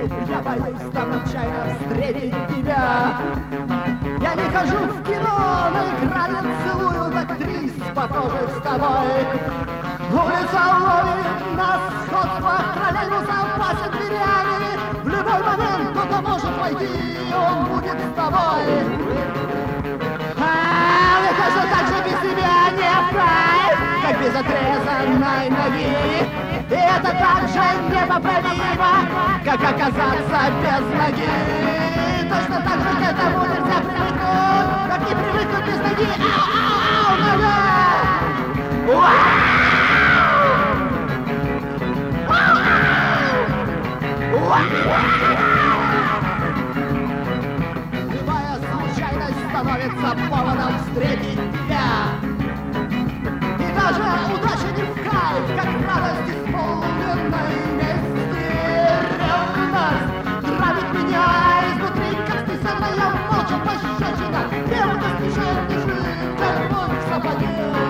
Я боюсь там отчаянно встретить тебя. Я не хожу в кино, но экране целую актрис, похожих с тобой. Улица ловит нас, сходство троллейбус опасен дверями. В любой момент кто-то может войти, он будет с тобой. Мне кажется, так же без тебя не вправь, как без отрезанной ноги. И это так же непоправимо, как оказаться без ноги. Точно так же к этому нельзя привыкнуть, как не привыкнуть без ноги. Ау, нога! Любая случайность становится поводом встретить тебя. И даже удача не в кайф, как радость исполненной мести. Ревность травит меня изнутри, как специальная молча пощечина. Ревность мешает мне жить, как боль в сапоге.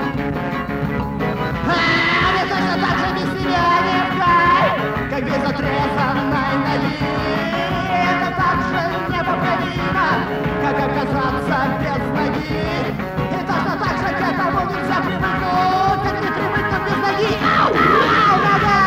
Мне точно так же без тебя не в кайф, как без отрезанной ноги. Это так же непоправимо, как оказаться без ноги. И точно так же к этому нельзя привыкнуть, как не привыкнуть без ноги. Ау! Ау, нога!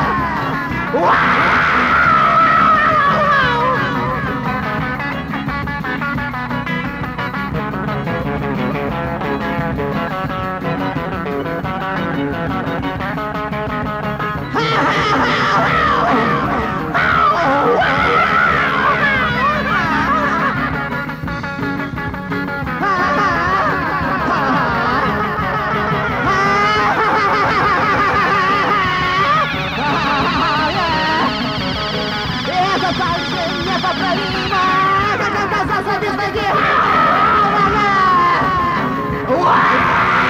Это так же непоправимо, как оказаться без ноги.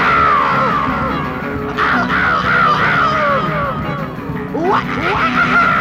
What?